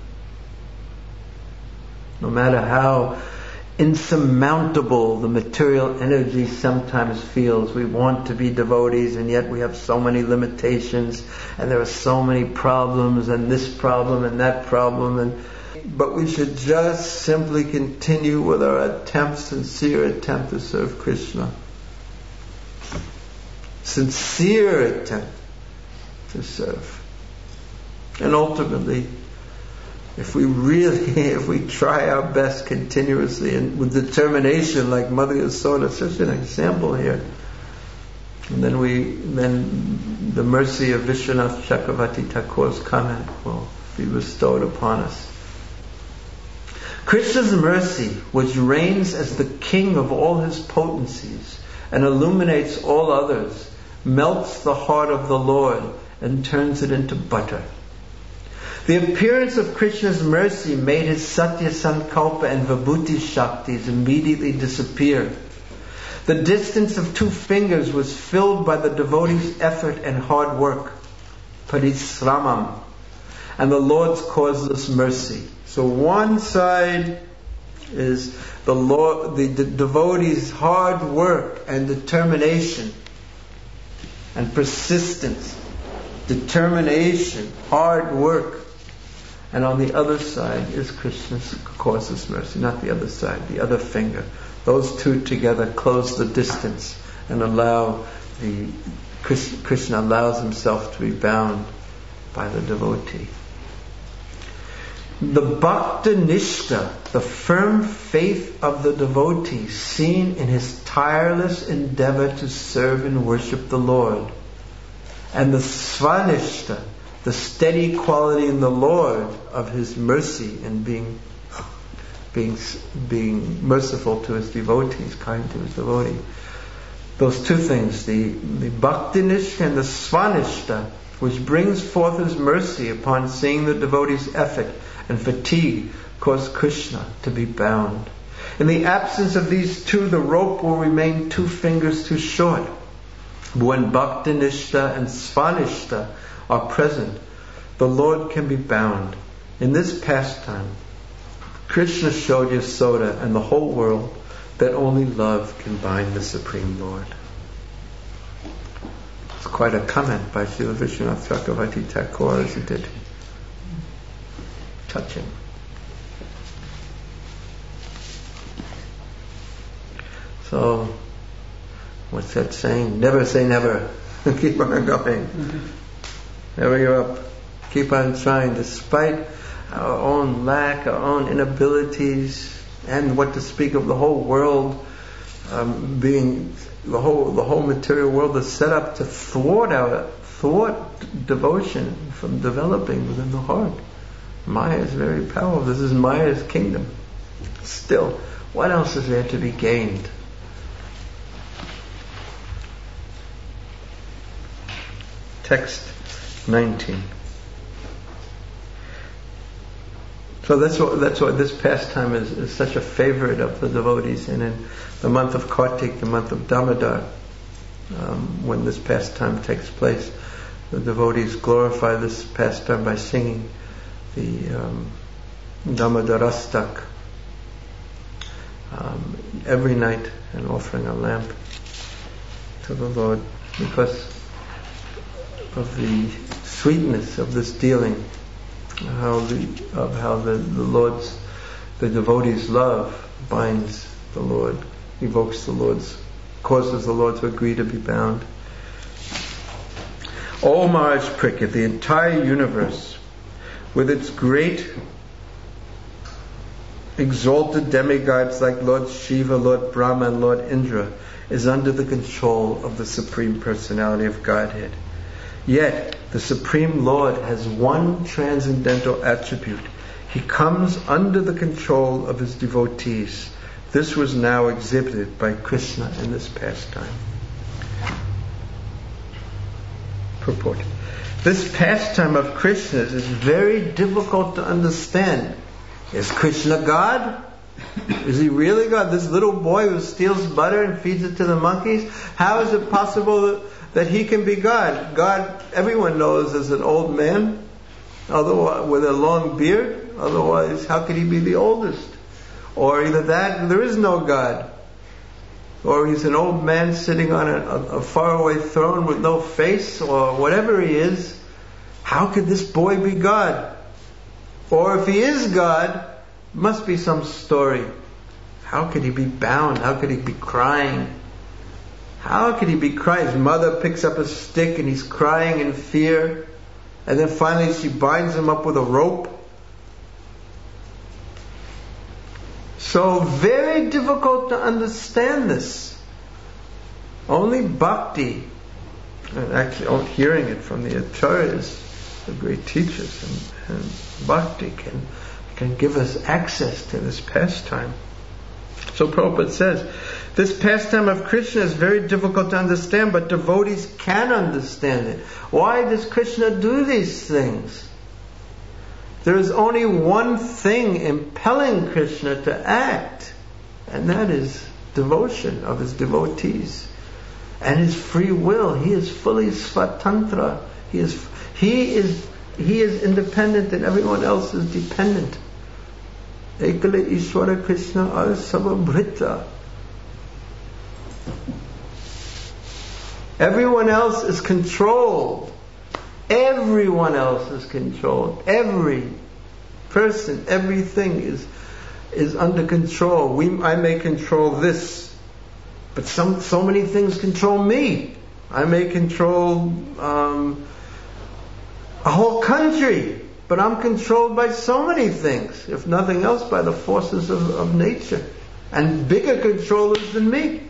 No matter how insurmountable the material energy sometimes feels. We want to be devotees, and yet we have so many limitations, and there are so many problems, and this problem and that problem, but we should just simply continue with our sincere attempt to serve Krishna. Sincere attempt to serve. And ultimately, if we try our best continuously and with determination, like Mother Yasoda, such an example here, and then the mercy of Vishwanath Chakravarti Thakur's comment will be bestowed upon us. Krishna's mercy, which reigns as the king of all his potencies and illuminates all others, melts the heart of the Lord and turns it into butter. The appearance of Krishna's mercy made his Satya Sankalpa and Vibhuti Shaktis immediately disappear. The distance of 2 fingers was filled by the devotee's effort and hard work, parisramam, and the Lord's causeless mercy. So one side is the Lord, the devotee's hard work and determination and persistence, determination, hard work. And on the other side is Krishna's causeless mercy, not the other side, the other finger. Those two together close the distance and Krishna allows himself to be bound by the devotee. The Bhakta Nishta, the firm faith of the devotee, seen in his tireless endeavor to serve and worship the Lord, and the Svanishta, the steady quality in the Lord of his mercy and being merciful to his devotees, kind to his devotee. Those 2 things, the Bhaktinishta and the Svanishta, which brings forth his mercy upon seeing the devotee's effort and fatigue, cause Krishna to be bound. In the absence of these 2, the rope will remain 2 fingers too short. But when Bhaktinishta and Svanishta are present, the Lord can be bound. In this pastime, Krishna showed Yasoda and the whole world that only love can bind the Supreme Lord. It's quite a comment by Srila Vishwanath Chakravarti Thakur, isn't it? Touching. So, what's that saying? Never say never. Keep on going. Never give up. Keep on trying, despite our own lack, our own inabilities, and what to speak of the whole world being the whole material world is set up to thwart devotion from developing within the heart. Maya is very powerful. This is Maya's kingdom. Still, what else is there to be gained? Text 19. So that's why this pastime is such a favorite of the devotees. And in the month of Kartik, the month of Damodar, when this pastime takes place, the devotees glorify this pastime by singing the Damodarastak every night and offering a lamp to the Lord because of the sweetness of this dealing, of how the devotees' love binds the Lord, evokes the Lord's, causes the Lord to agree to be bound. O Maharaj Parikshit, the entire universe, with its great exalted demigods like Lord Shiva, Lord Brahma, and Lord Indra, is under the control of the Supreme Personality of Godhead. Yet, the Supreme Lord has one transcendental attribute. He comes under the control of his devotees. This was now exhibited by Krishna in this pastime. Purport. This pastime of Krishna's is very difficult to understand. Is Krishna God? Is he really God? This little boy who steals butter and feeds it to the monkeys? How is it possible that he can be God? God, everyone knows, is an old man, otherwise with a long beard. Otherwise, how could he be the oldest? Or either that, there is no God. Or he's an old man sitting on a faraway throne with no face, or whatever he is. How could this boy be God? Or if he is God, must be some story. How could he be bound? How could he be crying? How could he be crying? His mother picks up a stick and he's crying in fear. And then finally she binds him up with a rope. So very difficult to understand this. Only bhakti, and actually hearing it from the acharyas, the great teachers, and bhakti can give us access to this pastime. So Prabhupada says, this pastime of Krishna is very difficult to understand, but devotees can understand it. Why does Krishna do these things? There is only one thing impelling Krishna to act, and that is devotion of his devotees and his free will. He is fully svatantra. He is independent, and everyone else is dependent. Ekala Ishvara Krishna Asavabhrita. Everyone else is controlled. Everyone else is controlled. Every person, everything is under control. I may control this, but so many things control me. I may control a whole country, but I'm controlled by so many things, if nothing else by the forces of nature, and bigger controllers than me.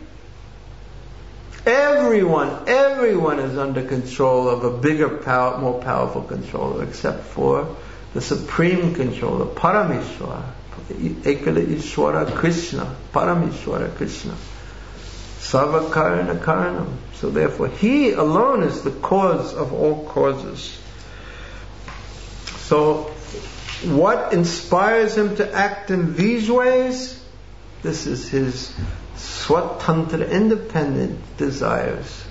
Everyone is under control of a bigger, more powerful controller, except for the supreme controller, Parameshwara, Ekala Ishvara Krishna, Parameshwara Krishna, Sarvakarana Karanam. So therefore, he alone is the cause of all causes. So, what inspires him to act in these ways? This is his swatantra, independent desires.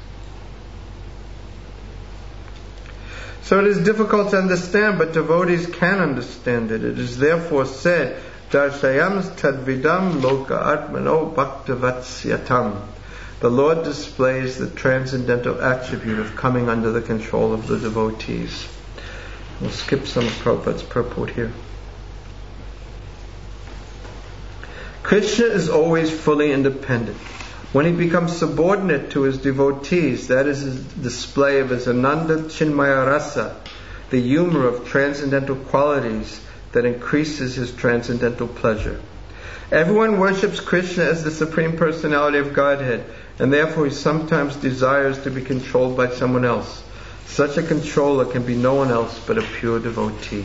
So it is difficult to understand, but devotees can understand it. It is therefore said, Darshayam tadvidam loka atmano bhaktavatsyatam. The Lord displays the transcendental attribute of coming under the control of the devotees. We'll skip some of Prabhupada's purport here. Krishna is always fully independent. When he becomes subordinate to his devotees, that is his display of his Ananda Chinmaya Rasa, the humor of transcendental qualities that increases his transcendental pleasure. Everyone worships Krishna as the Supreme Personality of Godhead, and therefore he sometimes desires to be controlled by someone else. Such a controller can be no one else but a pure devotee.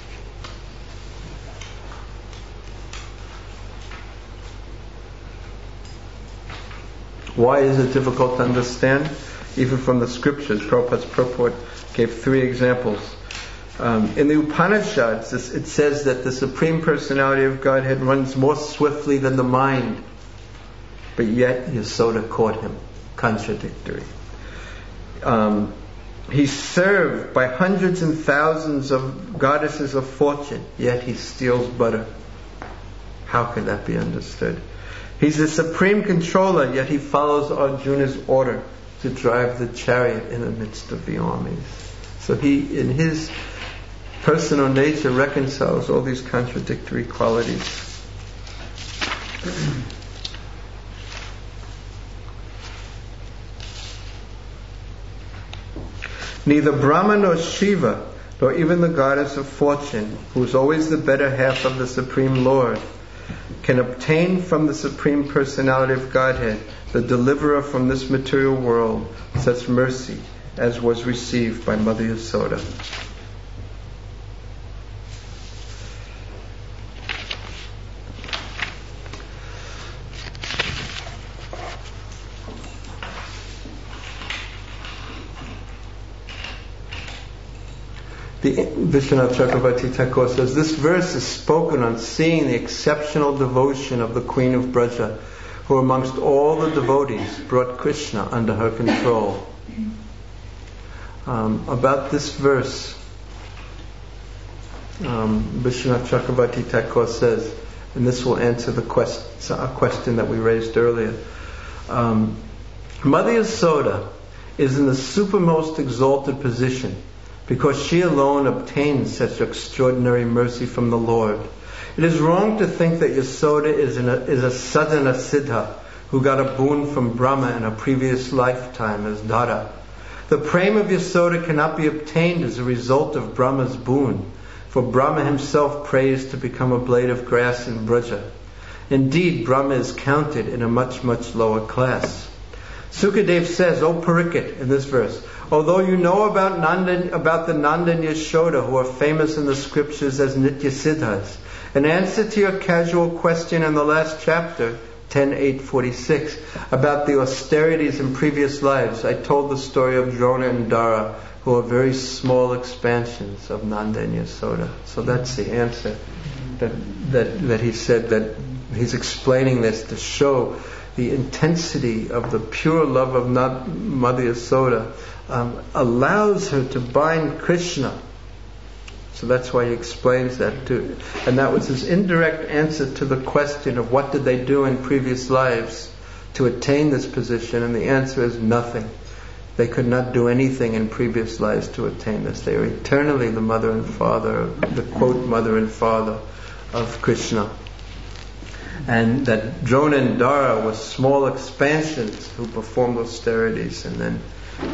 Why is it difficult to understand? Even from the scriptures, Prabhupada's purport gave 3 examples. In the Upanishads, it says that the Supreme Personality of Godhead runs more swiftly than the mind, but yet Yasoda caught him. Contradictory. He's served by hundreds and thousands of goddesses of fortune, yet he steals butter. How can that be understood? He's the supreme controller, yet he follows Arjuna's order to drive the chariot in the midst of the armies. So he, in his personal nature, reconciles all these contradictory qualities. Neither Brahma nor Shiva, nor even the goddess of fortune, who is always the better half of the Supreme Lord, can obtain from the Supreme Personality of Godhead, the deliverer from this material world, such mercy as was received by Mother Yasoda. Vishwanath Chakravarti Thakur says, this verse is spoken on seeing the exceptional devotion of the Queen of Braja, who amongst all the devotees brought Krishna under her control. About this verse, Vishwanath Chakravarti Thakur says, and this will answer a question that we raised earlier. Mother Yasoda is in the supermost exalted position, because she alone obtains such extraordinary mercy from the Lord. It is wrong to think that Yasoda is a sadhana siddha who got a boon from Brahma in a previous lifetime as Dada. The prema of Yasoda cannot be obtained as a result of Brahma's boon, for Brahma himself prays to become a blade of grass in Braja. Indeed, Brahma is counted in a much, much lower class. Sukadev says, O Parikshit, in this verse, although you know about the Nanda and Yashoda, who are famous in the scriptures as Nitya Siddhas, in answer to your casual question in the last chapter, 10.8.46, about the austerities in previous lives, I told the story of Drona and Dara, who are very small expansions of Nanda and Yasoda. So that's the answer that he said, that he's explaining this to show the intensity of the pure love of Mother Yasoda allows her to bind Krishna. So that's why he explains that too. And that was his indirect answer to the question of what did they do in previous lives to attain this position, and the answer is nothing. They could not do anything in previous lives to attain this. They are eternally the mother and father, the quote mother and father of Krishna. And that Drona and Dara were small expansions who performed austerities, and then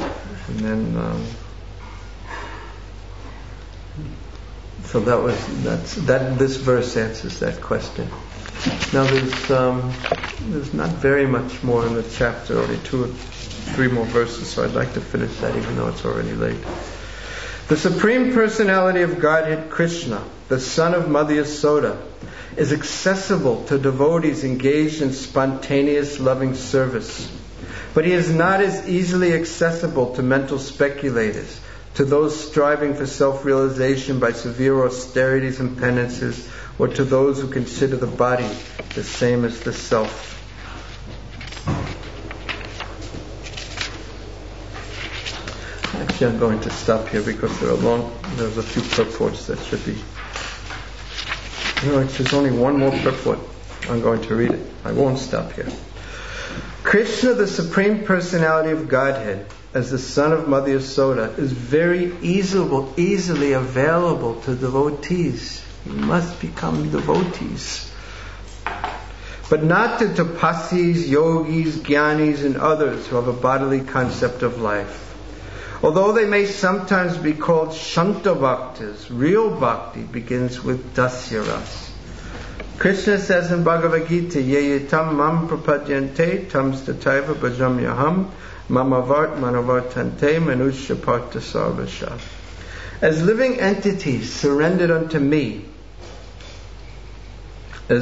so this verse answers that question. Now there's not very much more in the chapter, only 2 or 3 more verses, so I'd like to finish that even though it's already late. The Supreme Personality of Godhead, Krishna, the son of Mother Yasoda, is accessible to devotees engaged in spontaneous loving service. But he is not as easily accessible to mental speculators, to those striving for self-realization by severe austerities and penances, or to those who consider the body the same as the self. Actually, I'm going to stop here because there's a few purports that should be... there's only one more purport. I'm going to read it. I won't stop here. Krishna, the Supreme Personality of Godhead, as the son of Mother Yasoda, is very easily available to devotees. You must become devotees. But not to tapasis, yogis, jnanis, and others who have a bodily concept of life. Although they may sometimes be called Shanta Bhaktas, real bhakti begins with Dasya Ras. Krishna says in Bhagavad Gita, Ye tam mam prapadyante tam stataiva bhajam yaham mamavart manavartante manusya parta sarvasha. As living entities surrendered unto me, I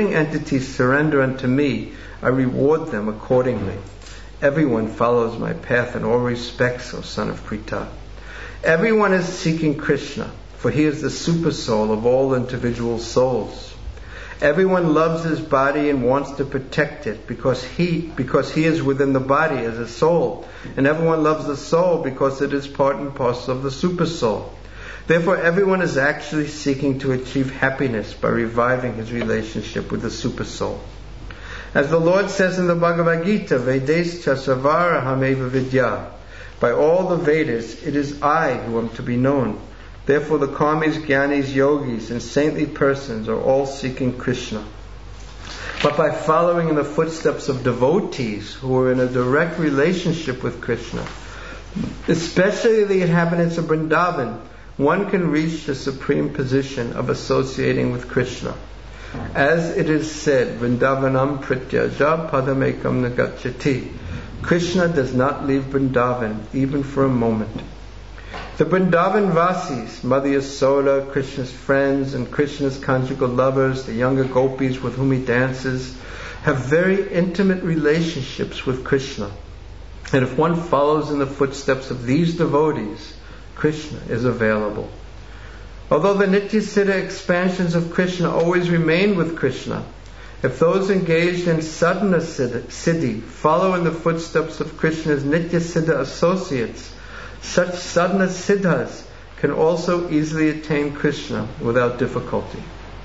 reward them accordingly. Everyone follows my path in all respects, O son of Pritha. Everyone is seeking Krishna, for for He is the super soul of all individual souls. Everyone loves his body and wants to protect it because he is within the body as a soul, and everyone loves the soul because it is part and parcel of the super soul. Therefore, everyone is actually seeking to achieve happiness by reviving his relationship with the super soul. As the Lord says in the Bhagavad Gita, Vedescha Savara Hameva Vidya, by all the Vedas, it is I who am to be known. Therefore the karmis, jnanis, yogis, and saintly persons are all seeking Krishna. But by following in the footsteps of devotees who are in a direct relationship with Krishna, especially the inhabitants of Vrindavan, one can reach the supreme position of associating with Krishna. As it is said, Vrindavanam prityaja padamekam nagacchati. Krishna does not leave Vrindavan even for a moment. The Vrindavan Vasis, Mother Yasoda, Krishna's friends, and Krishna's conjugal lovers, the younger gopis with whom he dances, have very intimate relationships with Krishna. And if one follows in the footsteps of these devotees, Krishna is available. Although the Nityasiddha expansions of Krishna always remain with Krishna, if those engaged in sadhana siddhi follow in the footsteps of Krishna's Nityasiddha associates, such sadhana siddhas can also easily attain Krishna without difficulty.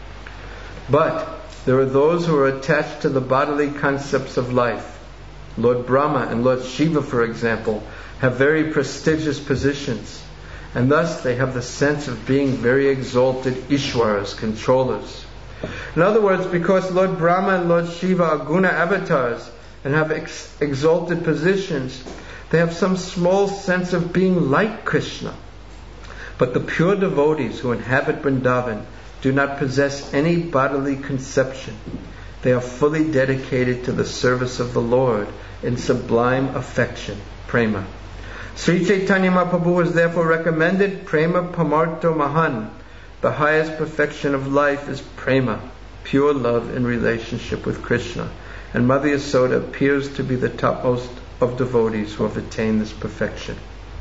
But there are those who are attached to the bodily concepts of life. Lord Brahma and Lord Shiva, for example, have very prestigious positions, and thus they have the sense of being very exalted Ishwaras, controllers. In other words, because Lord Brahma and Lord Shiva are guna avatars and have exalted positions, they have some small sense of being like Krishna. But the pure devotees who inhabit Vrindavan do not possess any bodily conception. They are fully dedicated to the service of the Lord in sublime affection, prema. Sri Chaitanya Mahaprabhu has therefore recommended prema pamarto mahan. The highest perfection of life is prema, pure love in relationship with Krishna. And Mother Yasoda appears to be the topmost of devotees who have attained this perfection.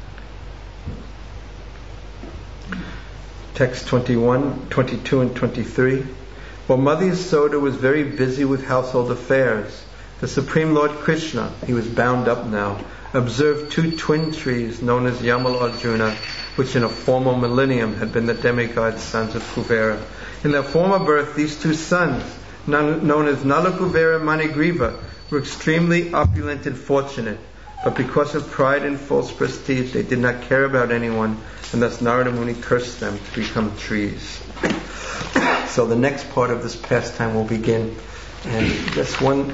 Text 21, 22 and 23. While Mother Yasoda was very busy with household affairs, the Supreme Lord Krishna, he was bound up now, observed two twin trees known as Yamal Arjuna, which in a former millennium had been the demigod sons of Kuvera. In their former birth, these two sons, known as Nala Kuvera and Manigriva, were extremely opulent and fortunate, but because of pride and false prestige, they did not care about anyone, and thus Narada Muni cursed them to become trees. So the next part of this pastime will begin, and just one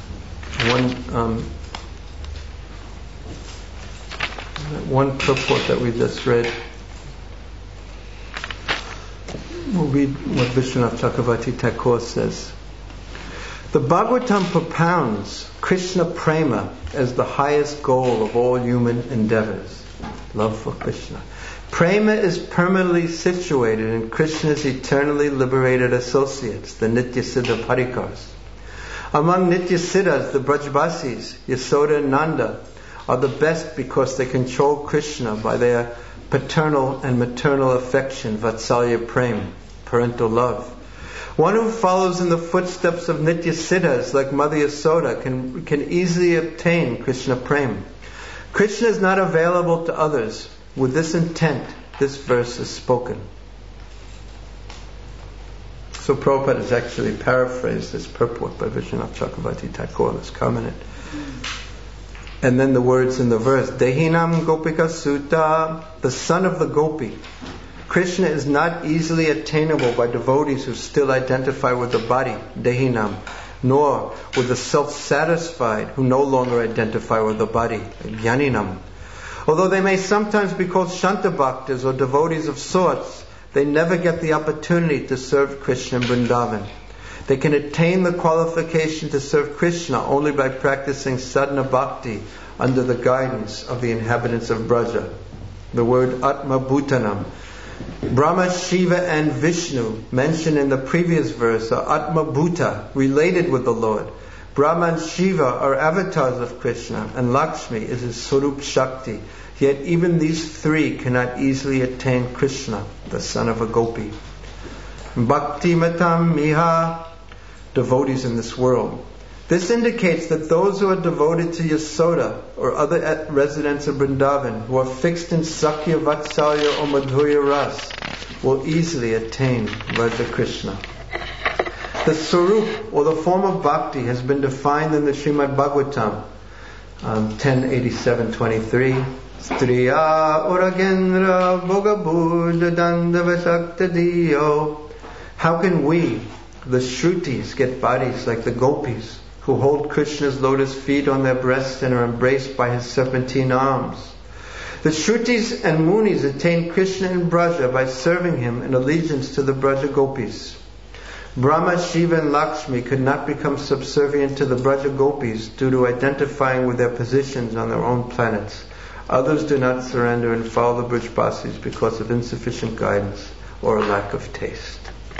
purport that we just read. We'll read what Vishwanath Chakravarti Thakur says. The Bhagavatam propounds Krishna Prema as the highest goal of all human endeavors. Love for Krishna. Prema is permanently situated in Krishna's eternally liberated associates, the Nityasiddha Parikars. Among Nityasiddhas, the Brajbasis, Yasoda and Nanda, are the best because they control Krishna by their paternal and maternal affection, Vatsalya Prem, parental love. One who follows in the footsteps of Nityasiddhas like Mother Yasoda can easily obtain Krishna Prem. Krishna is not available to others. With this intent, this verse is spoken. So Prabhupada has actually paraphrased this purport by Vishwanath Chakravarti Thakur, this commented. And then the words in the verse, Dehinam Gopika Sutta, the son of the Gopi. Krishna is not easily attainable by devotees who still identify with the body, Dehinam, nor with the self-satisfied who no longer identify with the body, Jnaninam. Although they may sometimes be called Shanta Bhaktas or devotees of sorts, they never get the opportunity to serve Krishna in Vrindavan. They can attain the qualification to serve Krishna only by practicing sadhana bhakti under the guidance of the inhabitants of Braja. The word Atma Bhutanam. Brahma, Shiva and Vishnu mentioned in the previous verse are Atma Bhuta, related with the Lord. Brahma and Shiva are avatars of Krishna, and Lakshmi is his Swarup Shakti, Yet even these three cannot easily attain Krishna, the son of a gopi. Bhakti matam miha, devotees in this world. This indicates that those who are devoted to Yasoda or other residents of Vrindavan, who are fixed in Sakya, Vatsalya or Madhurya Ras, will easily attain Raja Krishna. The Swarup, or the form of Bhakti, has been defined in the Srimad Bhagavatam, 1087:23. Striya Uragendra Bhogabhuja Dandavasakta. How can we, the Shrutis, get bodies like the gopis, who hold Krishna's lotus feet on their breasts and are embraced by his 17 arms? The Shrutis and Munis attain Krishna in Braja by serving him in allegiance to the Braja gopis. Brahma, Shiva and Lakshmi could not become subservient to the Braja gopis due to identifying with their positions on their own planets. Others do not surrender and follow the Brajbasis because of insufficient guidance or a lack of taste.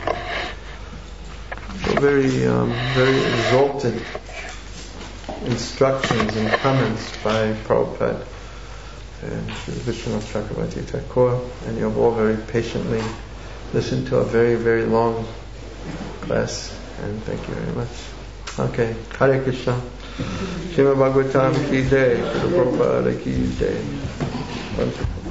So very exalted instructions and comments by Prabhupada and Vishwanath Chakravarti Thakur, and you have all very patiently listened to a very, very long class, and thank you very much. Okay, Hare Krishna. Srimad Bhagavatam ki jai, Prabhupada ki jai.